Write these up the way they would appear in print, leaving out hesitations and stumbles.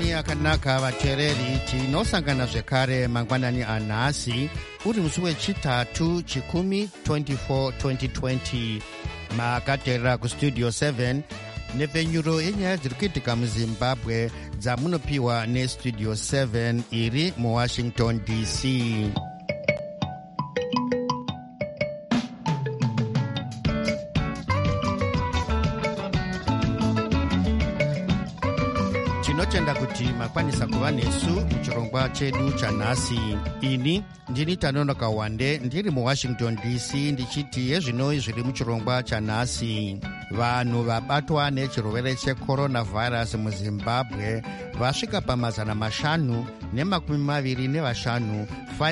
mangwanani akanaka vateereri, tinosangana zvekare mangwanani anhasi uri musi wechitatu chikumi 24 2020. makateerera kustudio 7 nepfenyuro yenyaya dziri kuitika muzimbabwe dzamunopiwa nestudio 7 iri muwashington dc. tinotenda kuti makwanisa kuva nesu muchirongwa chedu chanhasi. ini ndini Tanonoka Wande ndiri muwashington dc ndichiti yezvinoi zviri muchirongwa chanhasi. vanhu vabatwa nechirwere cheCoronavirus muzimbabwe vasvika pa525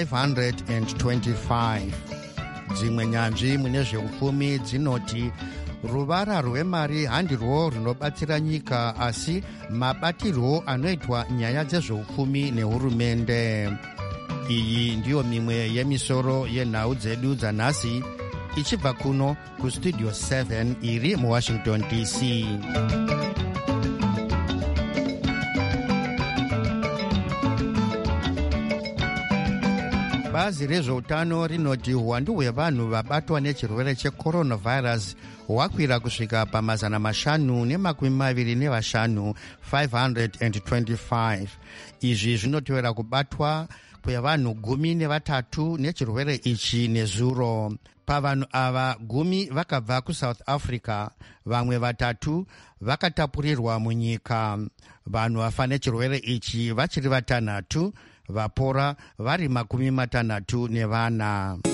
525. dzimwe nyanzvi mune zveupfumi dzinoti ruvara rwemari handirwo runobatsira nyika, asi mabatirwo anoitwa nyaya dzezveupfumi nehurumende. iyi ndiyo mimwe yemisoro yenhau dzedu dzanhasi ichibva kuno kustudio 7 iri muwashington dc. bazi rezveutano rinoti uwandu hwevanhu vabatwa nechirwere cheCoronavirus hwakwira kusvika pa525 525. izvi zvinotevera kubatwa kwevanhu 13 nechirwere ichi nezuro. pavanhu ava 10 vakabva kuSouth Africa, vamwe 3 vakatapurirwa munyika. vanhu vafa nechirwere ichi vachiri 6, vapora vari 64.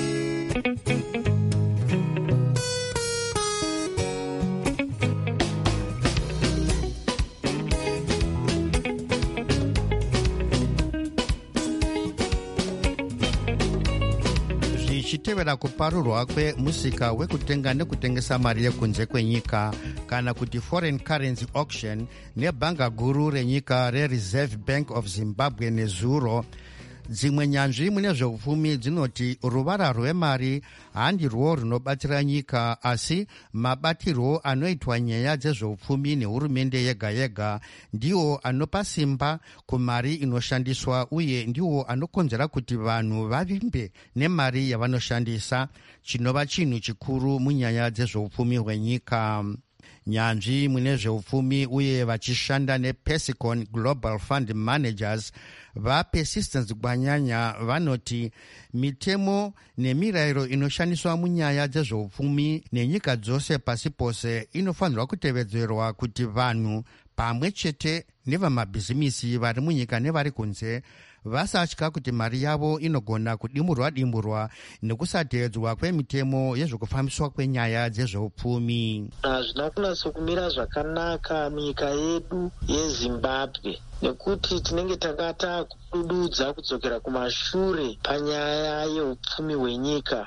zvichitevera kuparurwa kwemusika wekutenga nekutengesa mari yekunze kwenyika kana kuti foreign currency auction nebhanga guru renyika reReserve Bank of Zimbabwe nezuro, dzimwe nyanzvi mune zveupfumi dzinoti ruvara rwemari handirwo runobatsira nyika, asi mabatirwo anoitwa nyaya dzezveupfumi nehurumende yega yega ndiwo anopa simba kumari inoshandiswa, uye ndiwo anokonzera kuti vanhu vavimbe nemari yavanoshandisa, chinova chinhu chikuru munyaya dzezveupfumi hwenyika. nyanzvi mune zveupfumi uye vachishanda nePesicon Global Fund Managers vaPersistence Gwanyanya vanoti mitemo nemirayiro inoshandiswa munyaya dzezveupfumi nenyika dzose pasi pose inofanirwa kutevedzerwa kuti vanhu pamwe chete nevamabhizimisi vari munyika nevari kunze vasatya kuti mari yavo inogona kudimurwa nekusatedzwa kwemitemo yezvekufambiswa kwenyaya dzezveupfumi. hazvina kunatso kumira zvakanaka munyika yedu yeZimbabwe, nekuti tinenge takata kudududza kudzokera kumashure panyaya yeupfumi hwenyika.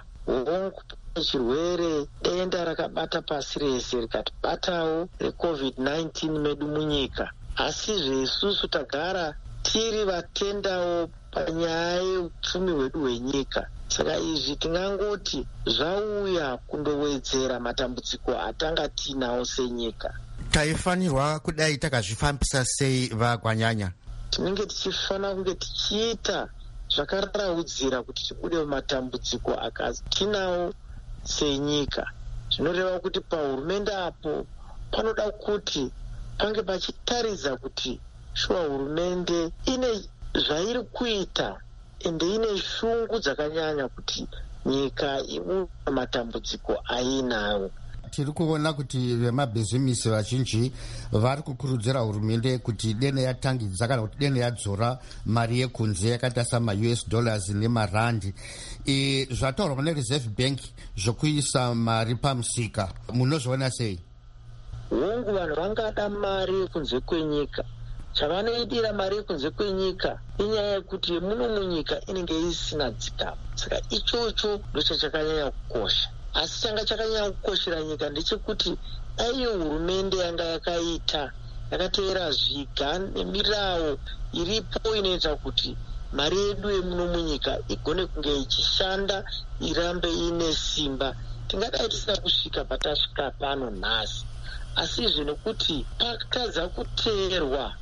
chirwere denda rakabata pasi rese rikatibatawo reCovid-19 medu munyika, asi zvesusu tagara tiri vatendawo panyaya yeupfumi hwedu hwenyika. saka izvi tingangoti zvauya kundowedzera matambudziko atanga tinawo senyika. taifanirwa kudai takazvifambisa sei vaGwanyanya? tinenge tichifanira kunge tichiita zvakaraudzira kuti tibude mumatambudziko akatinawo senyika. zvinoreva kuti pahurumende apo panoda kuti pange pachitaridza kuti shuwa hurumende ine zvairi kuita ende ine shungu dzakanyanya kuti nyika ibude matambudziko ainawo. tiri kuona kuti vemabhizimisi vazhinji vari kukurudzira hurumende kuti dene yatangidza kana kuti dene yadzora mari yekunze yakaita samaUS dollars nemarandi. zvataurwa neReserve Bank zvokuisa mari pamusika, munozviona sei? hongu vanhu vangada mari yekunze kwenyika. chavanoidira mari yekunze kwenyika inyaya yekuti muno munyika inenge isina dzikama. saka ichocho ndochachakanyanya kukosha. asi changa chakanyanya kukoshera nyika ndechekuti aiyo hurumende yanga yakaita yakateera zviga nemirawo iripo inoita kuti mari yedu yemuno munyika igone kunge ichishanda, irambe ine simba. tingadai tisina kusvika patasvika pano nhasi, asi izvi nekuti pakatadza kuteerwa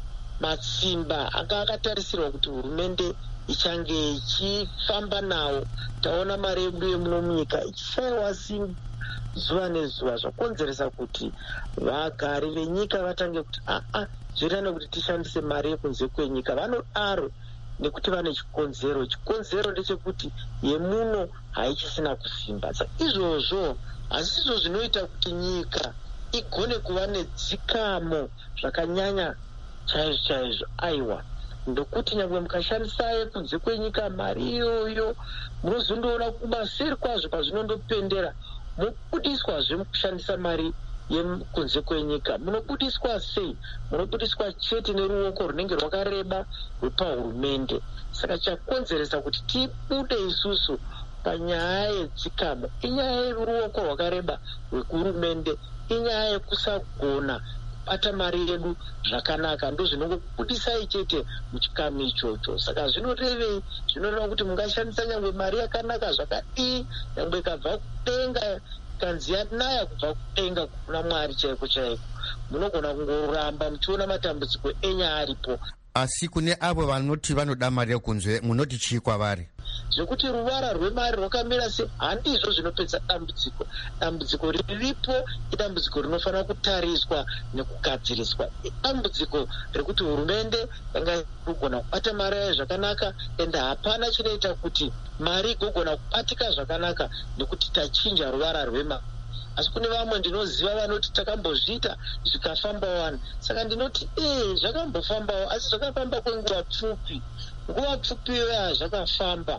matsimba anga akatarisirwa kuti hurumende ichange ichifamba nawo. Taona mari yedu yemuno munyika ichishayiwa simba zuva nezuva, zvakonzeresa kuti vagari venyika vatange kuti zvoita kuti tishandise mari yekunze kwenyika. Vanodaro nekuti vane chikonzero. Chikonzero ndechekuti yemuno haichisina kusimba. Saka izvozvo hazvo zvinoita kuti nyika igone kuva nedzikamo zvakanyanya chaizvo chaizvo. Aiwa, ndokuti nyangwe mukashandisa yekunze kwenyika mari iyoyo munozondoona kumaseri kwazvo pazvinondopendera mubudiswazve mukushandisa mari yekunze kwenyika. Munobudiswa sei? Munobudiswa chete neruoko runenge rwakareba rwepahurumende. Saka chakonzeresa kuti tibude isusu panyaya yedzikamo inyaya yeruoko rwakareba rwekuhurumende, inyaya yekusagona kubata mari yedu zvakanaka, ndo zvinongobudisai chete muchikamu ichocho. Saka zvinorevei? Zvinoreva kuti mungashandisa nyangwe mari yakanaka zvakadii, nyangwe ikabva kudenga kanzi yanaya kubva kudenga kuna Mwari chaiko chaiko, munogona kungoramba muchiona matambudziko enyaya aripo. Asi kune avo vanoti vanoda mari yekunze munoti chii kwavari? Zvekuti ruvara rwemari rwakamira sei handizvo zvinopedza dambudziko. Dambudziko riripo idambudziko rinofanira kutariswa nekugadziriswa. Dambudziko rekuti hurumende yanga kugona kubata mari yayo zvakanaka, ende hapana chinoita kuti mari igogona kubatika zvakanaka nekuti tachinja ruvara rwemari. Asi kune vamwe ndinoziva vanoti takambozviita zvikafamba wani. Saka ndinoti zvakambofambawo, asi zvakafamba kwenguva pfupi. Nguva pfupi iyoyo hazvakafamba,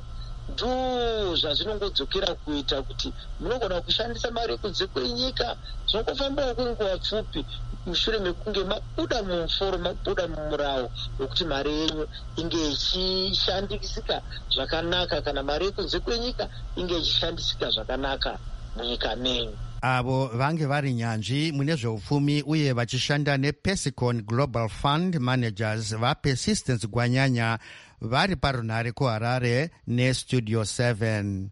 ndo zvazvinongodzokera kuita kuti munogona kushandisa mari yekunze kwenyika zvinongofambawo kwenguva pfupi mushure mekunge mabuda mumuforo, mabuda mumurawo wekuti mari yenyu inge ichishandisika zvakanaka, kana mari yekunze kwenyika inge ichishandisika zvakanaka munyika menyu. Avo vange vari nyanzvi mune zveupfumi uye vachishanda nePesicon Global Fund Managers vaPersistence Gwanyanya vari parunhare kuHarare neStudio 7.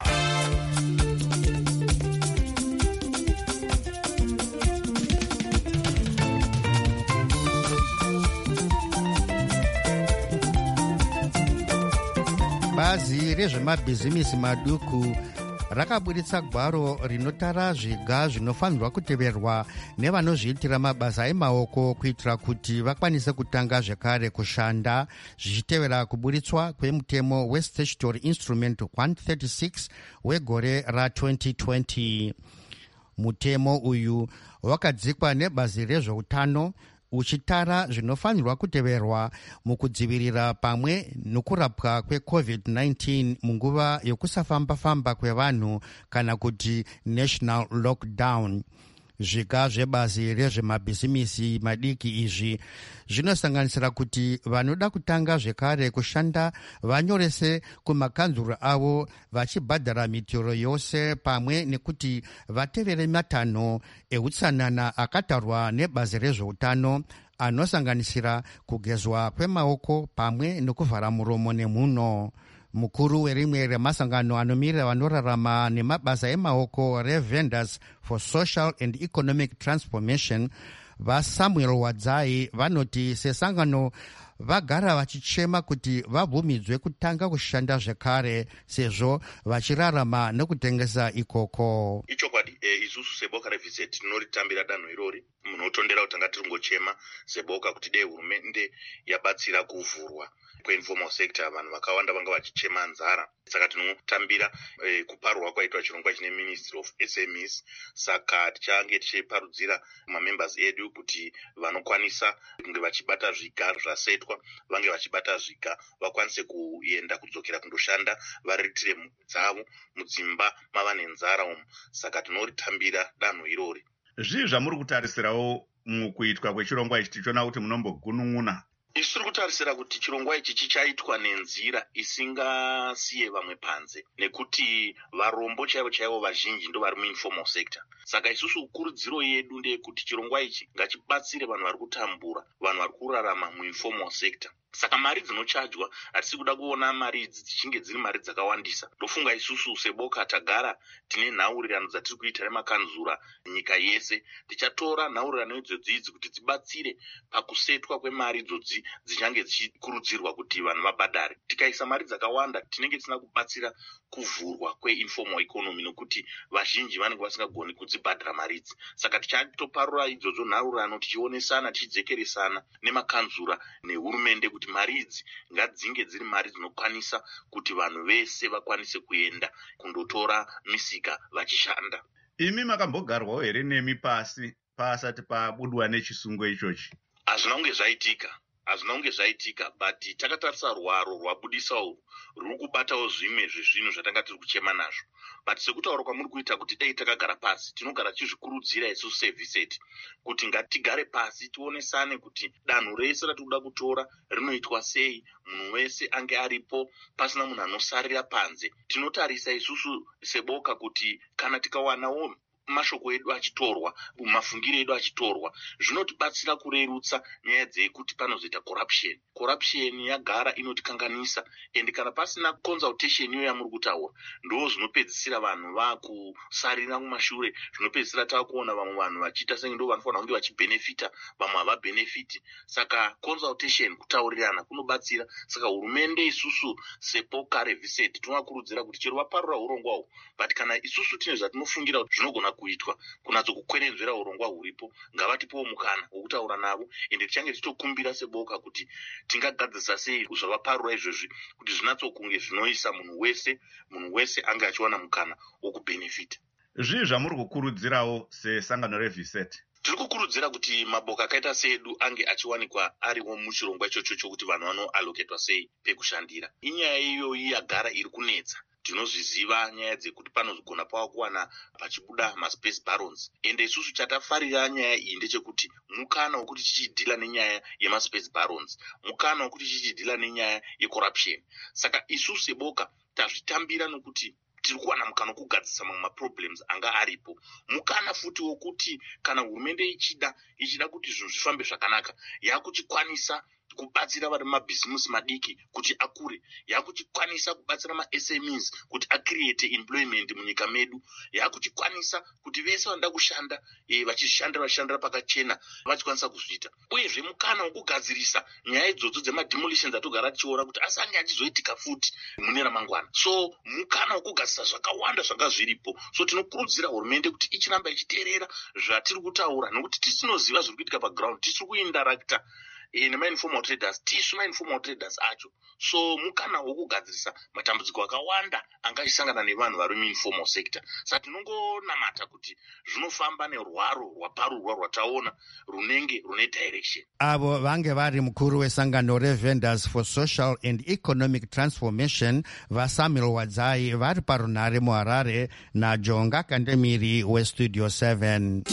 Bazi rezvemabhizimisi maduku rakabuditsa gwaro rinotara zviga zvinofanirwa kuteverwa nevanozviitira mabasa emaoko kuitira kuti vakwanise kutanga zvekare kushanda, zvichitevera kubuditswa kwemutemo weStatutory Instrument 136 wegore ra2020. Mutemo uyu wakadzikwa nebazi rezveutano uchitara zvinofanirwa kuteverwa mukudzivirira pamwe nokurapwa kweCovid-19 munguva yokusafamba-famba kwevanhu kana kuti national lockdown. Zviga zvebazi rezvemabhizimisi madiki izvi zvinosanganisira kuti vanoda kutanga zvekare kushanda vanyorese kumakanzuro avo vachibhadhara mitero yose, pamwe nekuti vatevere matanho eutsanana akatarwa nebazi rezveutano anosanganisira kugezwa kwemaoko pamwe nekuvhara muromo nemhuno. Mukuru werimwe remasangano anomirira vanorarama nemabasa emaoko reVendors for Social and Economic Transformation vaSamuel Wadzai vanoti sesangano vagara vachichema kuti vabvumidzwe kutanga kushanda zvekare sezvo vachirarama nekutengesa ikoko. Ichokwadi isusu seboka reVZ tinoritambira danho irori. Munotondera kutanga tiringochema seboka kuti dei hurumende yabatsira kuvhurwa kweinformal sector, vanhu vakawanda vanga vachichema nzara. Saka tinotambira kuparwa kwaitwa chirongwa chine Ministry of SMEs. Saka tichange tichiparudzira mamembers edu kuti vanokwanisa kunge vachibata zviga zvasetwa vange vachibata zviga vakwanise kuenda kudzokera kundoshanda variritire mhuri dzavo mudzimba mava nenzara umu. Saka tinoritambira danho irori. Zvii zvamuri kutarisirawo mukuitwa kwechirongwa ichi tichiona kuti munombogunun'una? Isu tiri kutarisira kuti chirongwa ichi chichaitwa nenzira isingasiye vamwe panze, nekuti varombo chaivo chaivo vazhinji ndo vari muinformal sector. Saka isusu kurudziro yedu ndeyekuti chirongwa ichi ngachibatsire vanhu vari kutambura, vanhu vari kurarama muinformal sector. Saka mari dzinochajwa hatisi kuda kuona mari idzi dzichinge dziri mari dzakawandisa. Ndofunga isusu seboka tagara tine nhaurirano dzatiri kuita nemakanzura nyika yese. Tichatora nhaurirano idzodzi kuti dzibatsire pakusetwa kwemari idzodzi kuti dzichange dzichikurudzirwa kuti vanhu vabhadhare. Tikaisa mari dzakawanda tinenge tisina kubatsira kuvhurwa kweinformal economy nokuti vazhinji vanenge vasingagoni kudzibhadhara mari idzi. Saka tichatoparura idzodzo nhaurano tichionesana tichidzekeresana nemakanzura nehurumende kuti mari idzi ngadzinge dziri mari dzinokwanisa kuti vanhu vese vakwanise kuenda kundotora misika vachishanda. Imi makambogarwawo here nemi pasi pasati pabudwa nechisungo ichochi? Hazvina kunge zvaitika but takatarisa rwaro rwabudisa urwu ruri kubatawo zvimwe zvezvinhu zvatanga tiri kuchema nazvo. But sekutaura kwamuri kuita kuti dai takagara pasi tinogara tichizvikurudzira isusu sevhiseti kuti ngatigare pasi tionesane kuti danho rese ratiri kuda kutora rinoitwa sei, munhu wese ange aripo pasina munhu anosarira panze. Tinotarisa isusu seboka kuti kana tikawanawo mashoko edu achitorwa, mafungiro edu achitorwa, zvinotibatsira kurerutsa nyaya dzekuti panozoita corruption yagara inotikanganisa, and kana pasina consultation iyo yamuri kutaura ndo zvinopedzisira vanhu vakusarira kumashure, zvinopedzisira takuona vamwe vanhu vachiita senge ndo vanofanira kunge vachibenefita vamwe havabenefiti. Saka consultation, kutaurirana kunobatsira. Saka hurumende isusu sepoka reviseti tinovakurudzira kuti chero vaparura urongwa uhu, but kana isusu tine zvatinofungira kuti zvinogona kuitwa kunatsokukwenenzvera urongwa huripo, ngavatipowo mukana wokutaura navo, ende tichange tichitokumbira seboka kuti tingagadzisa sei zvavaparura izvozvi kuti zvinatsokunge zvinoisa munhu wese ange achiwana mukana wokubhenefita. Zvii zvamuri kukurudzirawo sesangano reviseti? Tiri kukurudzira kuti maboka akaita seedu ange achiwanikwa ariwo muchirongwa ichocho chokuti vanhu vanoaloketwa sei pekushandira. Inyaya iyoyi yagara iri kunetsa. Tinozviziva nyaya dzekuti panogona pava kuwana pachibuda maspace barons, ende isusu chatafarira nyaya iyi ndechekuti mukana wekuti tichidhila nenyaya yemaspace barons, mukana wekuti tichidhila nenyaya yecorruption. Saka isusu seboka tazvitambira nokuti tiri kuwana mukana wokugadzisa mamwe maproblems anga aripo, mukana futi wokuti kana hurumende ichida kuti zvinhu zvifambe zvakanaka yakuchikwanisa kubatsira vari mabhizimusi madiki kuti akure, yakuchikwanisa kubatsira maSMEs kuti acreate employment munyika medu, yakuchikwanisa kuti vese vanoda kushanda vachishandira pakachena vachikwanisa kuzviita, uyezve mukana wokugadzirisa nyaya idzodzo dzemademolitions atogara tichiona kuti asange achizoitika futi mune ramangwana. So mukana wokugadzisa zvakawanda zvanga zviripo. So tinokurudzira hurumende kuti ichiramba ichiteerera zvatiri kutaura, nokuti tisinoziva zviri kuitika paground, tisiri kuindarakta nemainformal traders, tisu mainformal traders acho. So mukana wokugadzirisa matambudziko akawanda anga achisangana nevanhu vari muinformal sector. Saka tinongonamata kuti zvinofamba nerwaro rwaparurwa rwataona runenge rune direction. Avo vange vari mukuru wesangano reVendors for Social and Economic Transformation vaSamuel Wadzai vari parunhare muHarare naJonga Kandemiri weStudio 7.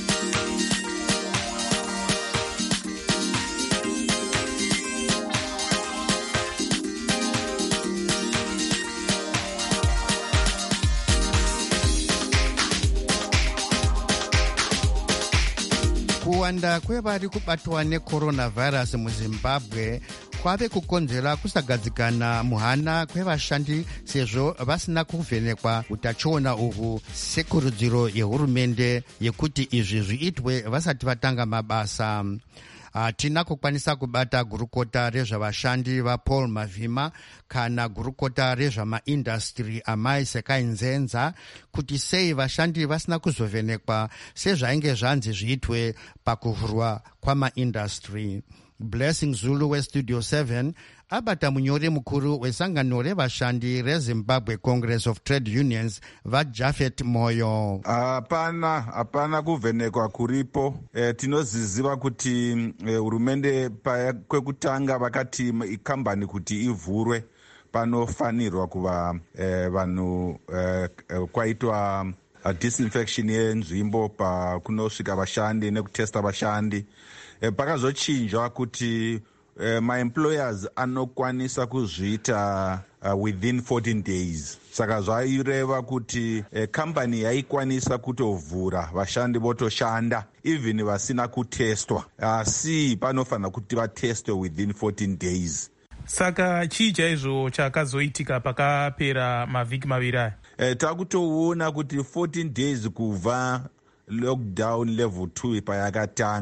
Kuwanda kwevari kubatwa necoronavirus muZimbabwe kwave kukonzera kusagadzikana muhana kwevashandi sezvo vasina kuvhenekwa utachiona uhwu sekurudziro yehurumende yekuti izvi zviitwe vasati vatanga mabasa. Hatina kukwanisa kubata gurukota rezvavashandi vaPaul Mavhima kana gurukota rezvamaindastri Amai Sekainzenza kuti sei vashandi vasina kuzovhenekwa sezvainge zvanzi zviitwe pakuvhurwa kwamaindastri. Blessing Zulu weStudio 7 abata munyori mukuru wesangano revashandi reZimbabwe Congress of Trade Unions vaJafet Moyo. Hapana kuvhenekwa kuripo. Tinoziziva kuti hurumende kwekutanga vakati ikambani kuti ivhurwe panofanirwa kuva vanhu kwaitwa disinfection yenzvimbo pakunosvika vashandi nekutesta vashandi. Pakazochinjwa kuti maemployers anokwanisa kuzviita within 14 days. Saka zvaireva kuti kambani yaikwanisa kutovhura vashandi votoshanda even vasina kutestwa, asi panofanira kuti vatestwe within 14 days. Saka chii chaizvo chakazoitika pakapera mavhiki maviri aya? Takutoona kuti 14 days kubva lockdown level 2 payakatanga,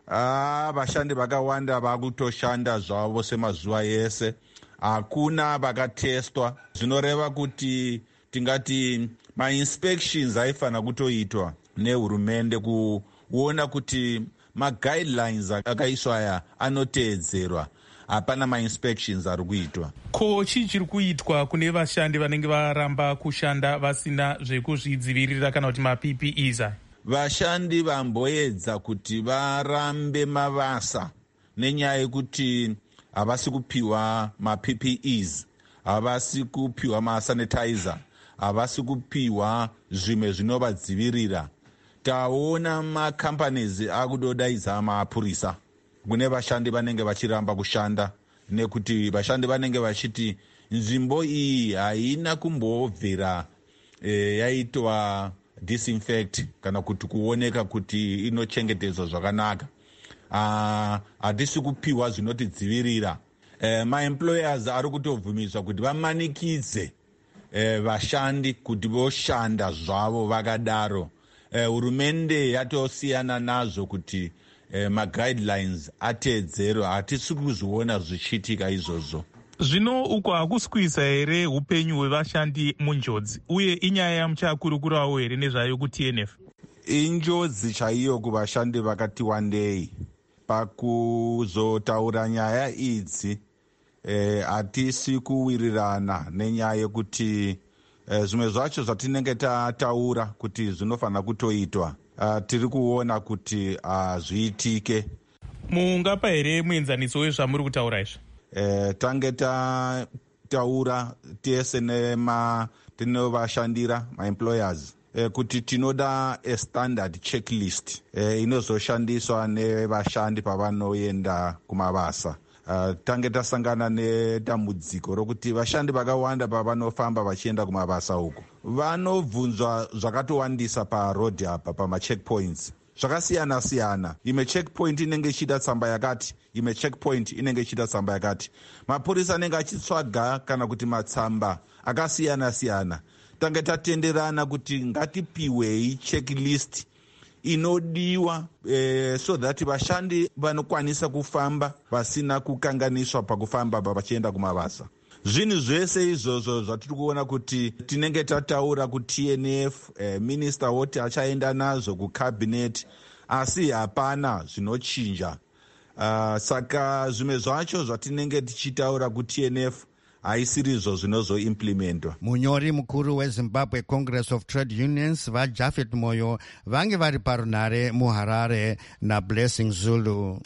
vashandi vakawanda vakutoshanda zvavo semazuva ese, hakuna vakatestwa, zvinoreva kuti tingati mainspections aifanira kutoitwa nehurumende kuona kuti maguidelines akaiswa aya anoteedzerwa. Hapana mainspections ari kuitwa. Ko chii chiri kuitwa kune vashandi vanenge varamba kushanda vasina zvekuzvidzivirira kana kuti maPPEs? Vashandi vamboedza kuti varambe mabasa nenyaya yekuti havasi kupiwa maPPEs, havasi kupiwa masanitizer, havasi kupiwa zvimwe zvinovadzivirira. Taona macompanies akudodaidza mapurisa kune vashandi vanenge vachiramba kushanda, nekuti vashandi vanenge vachiti nzvimbo iyi haina kumbobvira yaitwa disinfect kana kuti kuoneka kuti inochengetedzwa zvakanaka. Hatisi kupiwa zvinotidzivirira. Maemployers ari kutobvumiswa kuti vamanikidze vashandi kuti voshanda zvavo vakadaro. Hurumende yatosiyana nazvo kuti maguidelines ateedzerwe. Hatisi kuzviona zvichiitika izvozvo. Zvino uko hakusi kuisa here upenyu hwevashandi munjodzi, uye inyaya yamuchakurukurawo here nezvayo kuTNF? Injodzi chaiyo kuvashandi vakati wandei. Pakuzotaura nyaya idzi hatisi kuwirirana nenyaya yekuti zvimwe zvacho zvatinenge tataura kuti zvinofanira kutoitwa tiri kuona kuti zviitike. Mungapa here muenzaniso wezvamuri kutaura izvi? Tange tataura tese tinovashandira maemployers kuti tinoda standard checklist inozoshandiswa nevashandi pavanoenda kumabasa. Tange tasangana nedambudziko rokuti vashandi vakawanda pavanofamba vachienda kumabasa uku vanobvunzwa zvakatowandisa paroad apa pamacheckpoints zvakasiyana siyana. Imwe checkpoint inenge ichida tsamba yakati, imwe checkpoint inenge ichida tsamba yakati. Mapurisa anenge achitsvaga kana kuti matsamba akasiyana siyana. Tange tatenderana kuti ngatipiwei checklist inodiwa so that vashandi vanokwanisa kufamba vasina kukanganiswa pakufamba vachienda kumabasa. Zvinhu zvese izvozvo zvatiri kuona kuti tinenge tataura kuTNF, minista woti achaenda nazvo kucabinet, asi hapana zvinochinja. Saka zvimwe zvacho zvatinenge tichitaura kuTNF haisirizvo zvinozoimplementwa. Munyori mukuru weZimbabwe Congress of Trade Unions vaJafet Moyo vange vari parunhare muHarare naBlessing Zulu.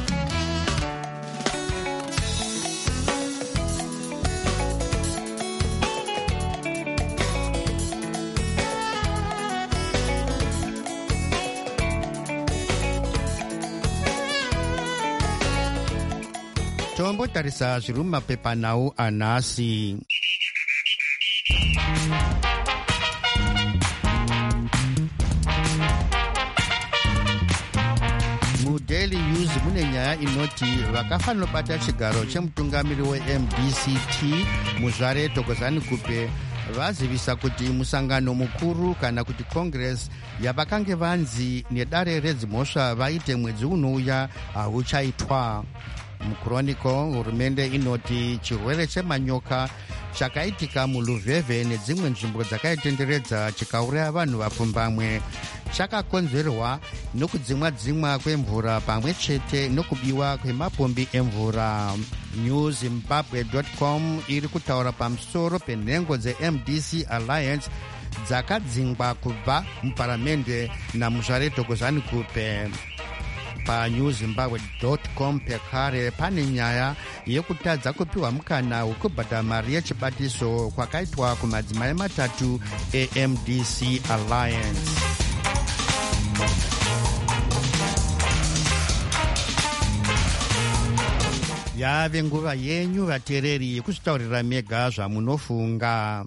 Tombotarisa zviri mumapepanhau anhasi. MuDaily News mune nyaya inoti vakafanira kubata chigaro chemutungamiri weMDCT muzvare Thokozani Kupe vazivisa kuti musangano mukuru kana kuti Congress yavakange vanzi nedare redzimhosva vaite mwedzi unouya hauchaitwa. Muchronicle hurumende inoti chirwere chemanyoka chakaitika muLuveve nedzimwe nzvimbo dzakaitenderedza chikauraya vanhu vapfumbamwe chakakonzerwa nokudzimwa kwemvura pamwe chete nokubiwa kwemapombi emvura. newzimbabwe.com iri kutaura pamusoro penhengo dzeMDC Alliance dzakadzingwa kubva muparamende namuzvare Thokozani Kupe. PaNewZimbabwe.com pekare pane nyaya yekutadza kupiwa mukana wekubhadhara mari yechibatiso kwakaitwa kumadzimai matatu eMDC Alliance. Yave nguva yenyu vateereri yekuzvitaurira mega zvamunofunga.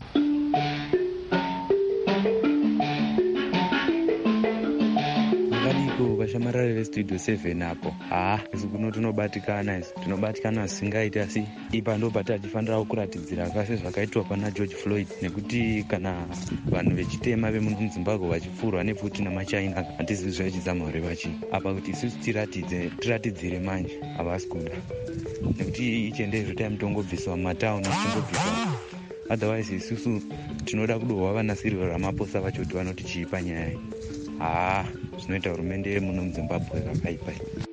usiku vashamarare vestudio 7 apo isu kuno tinobatikana zvisingaiti, asi ipa ndo patatifanira kuratidzira kase zvakaitwa pana George Floyd, nekuti kana vanhu vechitema vemuno muZimbabwe vachipfurwa nepfuti namachina hatizivi zvaichizama uri vachi apa kuti isusu tiratidzire manje havasi kuda, nekuti ichende zvotai mutongobviswa mumatauni tongobviswa, otherwise isusu tinoda kudohwa vanasiriro ramaposa vacho kuti vanoti chii panyaya iyi. Zvinoita hurumende yemuno muZimbabwe kakaipa.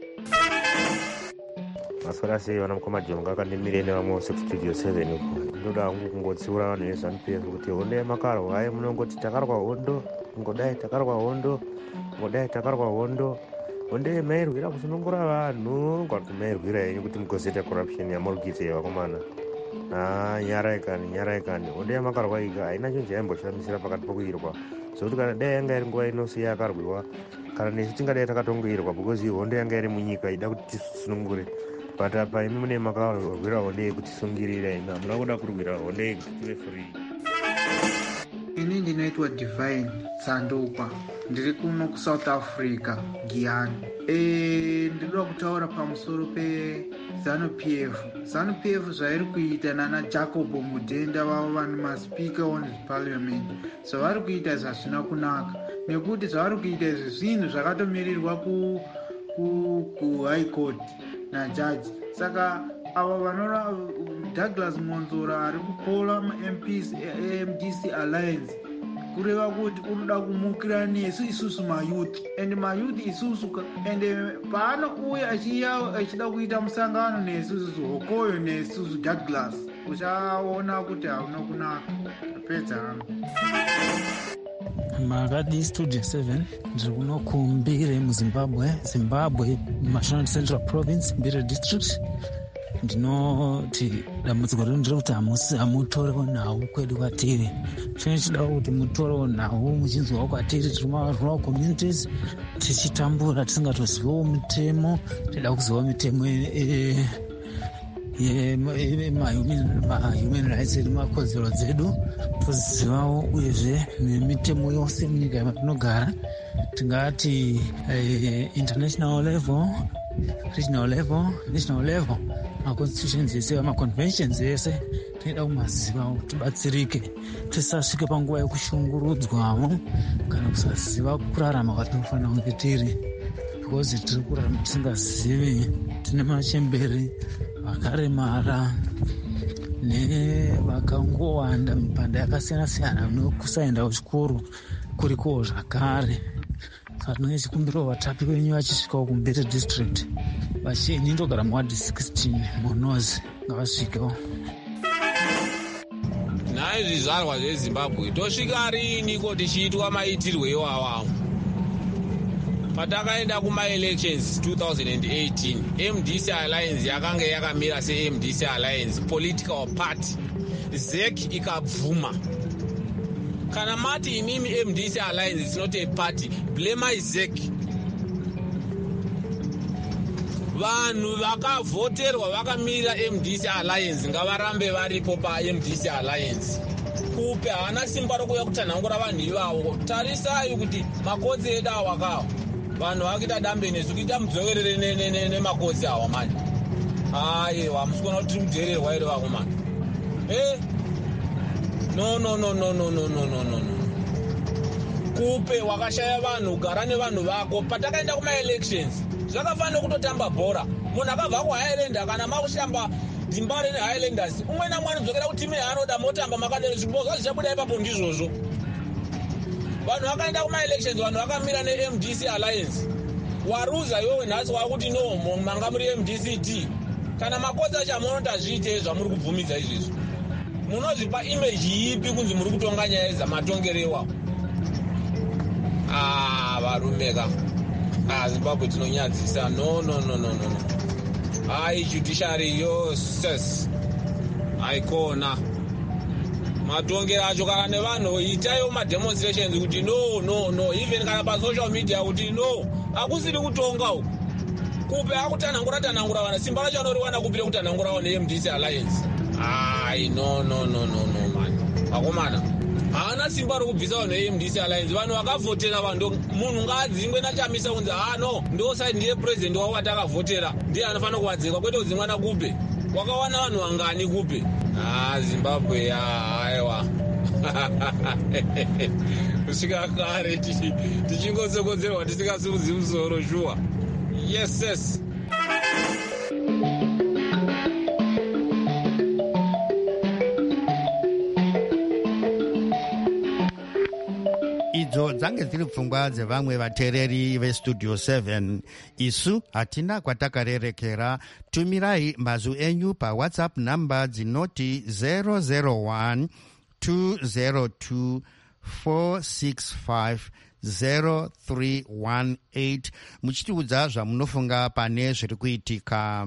maswera sei vana mukoma jonga akandimire nevamwe studio 7 uko. Ndoda hangu kungotsiura vanhu veZANU-PF kuti hondo yemakarwa hayi munongoti takarwa hondo, ngodai takarwa hondo, ngodai takarwa hondo. Hondo yemairwira kusunungura vanhu kwati mairwira yenyu kuti mugozoita corruption yamuri kuita vakomana. Nyaraikani hondo yemakarwa ika haina chinhu chaimboshandisira pakati pokuirwa, zvokuti kana dai yanga iri nguva inosiya yakarwiwa, kana nesu tingadai takatongoirwa because hondo yanga iri munyika ida kuti tisunungure, but apa imi mune makarwira hondo yekutisungirira, imi hamuna kuda kurwira hondo yekuti tive free. Ini ndinoitwa Divine Tsandukwa, ndiri kuno kuSouth Africa, Giyani. Ndinoda kutaura pamusoro peZANU-PF. ZANU-PF zvairi kuita nana Jacob Mudenda vavo vane maSpeaker on the Parliament, zvavari kuita zvazvina kunaka, nekuti zvavari kuita izvi zvinhu zvakatomirirwa kuHigh Court najaji. Saka ava vanora Douglas Monzora ari kupola MPs AMDC Alliance kureva kuti unoda kumukira nesu isusu mayouth, and mayouth isusu, and paanouya achida kuita musangano nesusu Hokoyo nesusu Douglas, uchaona kuti hauna kunaka. Pedza hangu makadi studio 7 ndiri kuno kuMbire muZimbabwe, National Central Province, Mbire District. Ndinoti dambudziko rino ndiri kuti hamutorewo nhau kwedu kwatiri. Chinochida kuti mutorewo nhau muchinzwawo kwatiri, tiri rural communities tichitambura tisingatozivawo mitemo. Tida kuzivawo mitemo human rights edu, makodzero dzedu tozivawo, uyezve nemitemo yose munyika yamatinogara, tingati international level, regional level, national level, maconstitutions ese, maconventions ese tinoda kumaziva kuti tibatsirike, tisasvike panguva yekushungurudzwawo kana kusaziva kurarama kwatinofanira kunge tiri, because tiri kurarama tisingazivi. Tine machemberi vakaremara nevakangowanda mipanda yakasiyana-siyana nokusaenda kuchikoro kurikowo zvakare. Saka tinenge chikumbirawo vatapi venyu vachisvikawo kuMbire district, vachini ndogara muwadi 16 munozi, ngavasvikewo. Nhai zvizvarwa zveZimbabwe tosvika riniko tichiitwa maitirwo iwawawo? Patakaenda kuma-elections 2018, MDC Alliance yakanga yakamira seMDC Alliance political party, ZEC ikabvuma. Kana mati inimi MDC Alliance is not a party, blame ZEC. Vanhu vakavhoterwa vakamira MDC Alliance ngavarambe varipo paMDC Alliance. Kupe haana simba rokuya kutanhangura vanhu ivavo. Tarisai kuti makodzi edu awakawo, vanhu vakuita dambe nesu kuita mudzoverere nemakodzi awa mani. Aiwa, musikona kuti tiri kudhererwa ere vakomana? No. Kupe wakashaya vanhu, gara nevanhu vako. Patakaenda kuma-elections zvakafanira kutotamba bhora. Munhu akabva kuHighland kana makushamba Zimbabwe neHighlanders, umwe namwe anodzokera kutime yaanoda motamba makadero zvibozwa zvichabuda ipapo ndizvozvo. Vanhu vakaenda kuma-elections, vanhu vakamira neMDC Alliance. Waruza iwewe nhasi wakuti no, manga muri MDCT. Kana makodzi acho amunoti zviite zvamuri kubvumidza izvezvo, munozvipa image ipi kunzi muri kutonga nyaya dzamatongerewa? Varumeka. Zimbabwe tinonyadzisa. No. Judiciary yoses aikona matongero acho. Kana nevanhu itaiwo mademonstrations kuti no, even kana pasocial media kuti no, hakusiri kutonga uku. Kupe akutanhangura vanhu, simba racho anoriwana kupire kutanhangurawo neMDC Alliance. No man, vakomana haana simba rokubvisa vanhu veMDC Alliance. Vanhu vakavhotera vanhu, munhu ngaadzingwe nachamisa kunzi no ndosaidi ndiye president wavo watakavhotera ndiye anofanira kuvadzingwa, kwete kudzingwa naKupe. Wakawana vanhu vangani Kupe? Zimbabwe aiwa kusvika kare tichingotsokodzerwa tisingasumudzi musoro shuwa. Yes. idzo dzange dziri pfungwa dzevamwe vateereri vestudio 7. isu hatina kwatakarerekera. tumirai mazwi enyu pawhatsapp namba dzinoti 001 202 465 0318 muchitiudza zvamunofunga pane zviri kuitika.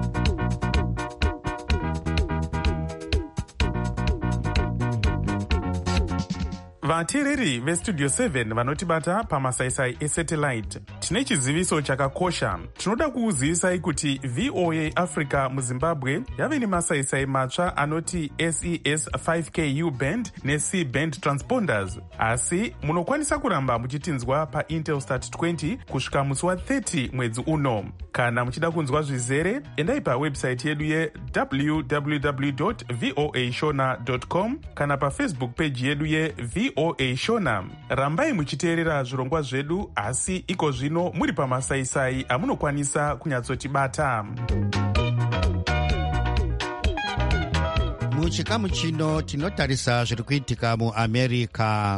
vateereri vestudio 7 vanotibata pamasaisai esatellite, tine chiziviso chakakosha. tinoda kuuzivisai kuti VOA Africa muZimbabwe yave nemasaisai matsva anoti SES 5KU band neC band transponders, asi munokwanisa kuramba muchitinzwa paintelstat 20 kusvika musi wa30 mwedzi uno. kana muchida kunzwa zvizere, endai pawebsite yedu ye.www.voashona.com kana pafacebook page yedu ye VOA Shona. rambai muchiteerera zvirongwa zvedu, asi iko zvino muri pamasaisai amunokwanisa kunyatsotibata. muchikamu chino tinotarisa zviri kuitika muAmerica.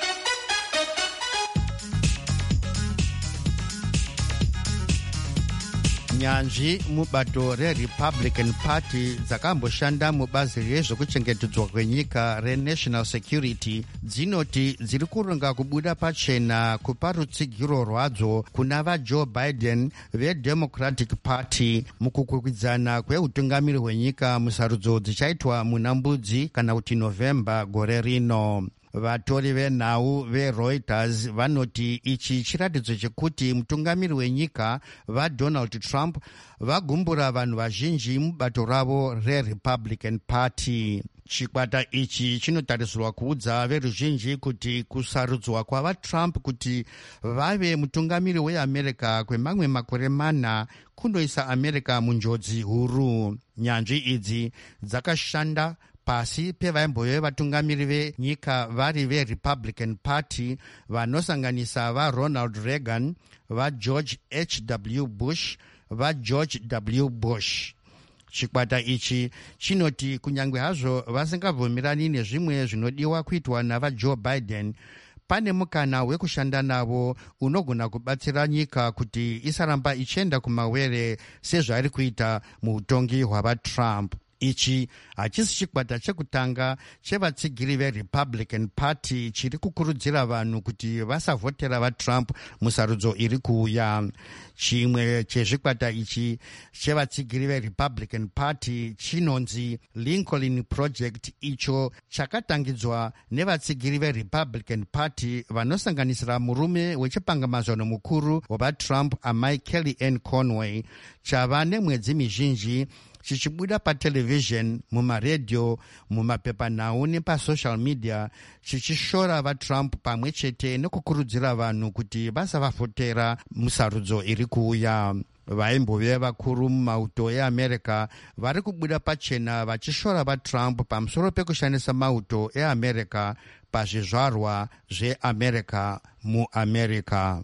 nyanzvi mubato reRepublican Party dzakamboshanda mubazi rezvekuchengetedzwa kwenyika reNational Security dzinoti dziri kuronga kubuda pachena kupa rutsigiro rwadzo kuna vaJoe Biden veDemocratic Party mukukwikwidzana kweutungamiri hwenyika musarudzo dzichaitwa muna Mbudzi kana kuti November gore rino. vatori venhau veReuters vanoti ichi chiratidzo chekuti mutungamiri wenyika vaDonald Trump vagumbura vanhu vazhinji mubato ravo reRepublican Party. chikwata ichi chinotarisirwa kuudza veruzhinji kuti kusarudzwa kwavaTrump kuti vave mutungamiri weAmerica kwemamwe makore 4 kunoisa America munjodzi huru. nyanzvi idzi dzakashanda pasi pevaimbove vatungamiri venyika vari veRepublican Party vanosanganisa vaRonald Reagan, vaGeorge H.W. Bush, vaGeorge W. Bush. chikwata ichi chinoti kunyange hazvo vasingabvumirani nezvimwe zvinodiwa kuitwa navaJoe Biden, pane mukana wekushanda navo unogona kubatsira nyika kuti isaramba ichienda kumawere sezvari kuita muutongi hwavaTrump. ichi hachisi chikwata chekutanga chevatsigiri veRepublican Party chiri kukurudzira vanhu kuti vasavhotera vaTrump musarudzo iri kuuya. chimwe chezvikwata ichi chevatsigiri veRepublican Party chinonzi Lincoln Project, icho chakatangidzwa nevatsigiri veRepublican Party vanosanganisira murume wechipangamazano mukuru wavaTrump amai Kellyanne Conway. chava nemwedzi mizhinji chichibuda patelevision, mumaredhiyo, mumapepanhau nepasocial media chichishora vaTrump pamwe chete nekukurudzira vanhu kuti vasavafotera musarudzo iri kuuya. vaimbove vakuru mumauto eAmerica vari kubuda pachena vachishora vaTrump pamusoro pekushandisa mauto eAmerica pazvizvarwa zveAmerica muAmerica.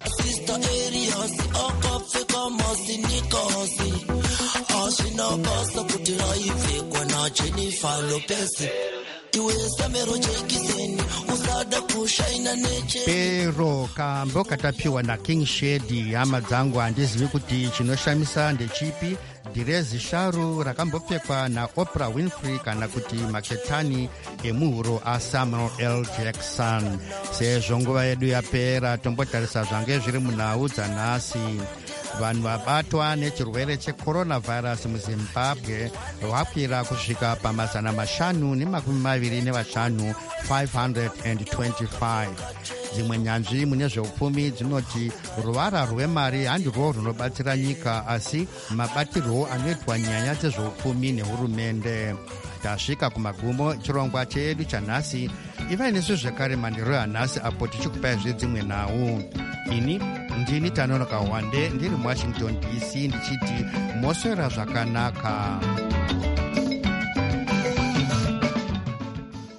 Basta kuti raipfekwa naJennifer Lopez iwe samero jekiseni usada kushaina neche. pero kambo katapiwa naKing Shedi. hama dzangu handizivi kuti chinoshamisa ndechipi, dhirezi sharu rakambopfekwa naOprah Winfrey kana kuti maketani emuhuro aSamuel L. Jackson. sezvo nguva yedu yapera, tombotarisa zvange zviri munhau dzanhasi. vanhu vabatwa nechirwere checoronavirus muZimbabwe vakwira kusvika pa525 525. dzimwe nyanzvi mune zveupfumi dzinoti ruvara rwemari handirwo runobatsira nyika, asi mabatirwo anoitwa nyaya dzezveupfumi nehurumende. tasvika kumagumo chirongwa chedu chanhasi. Ivai nesu zvekare mandiro yanhasi apo tichikupai zvedzimwe nhau. Ini ndini Tanonoka Wande ndiri Washington DC ndichiti moswera zvakanaka.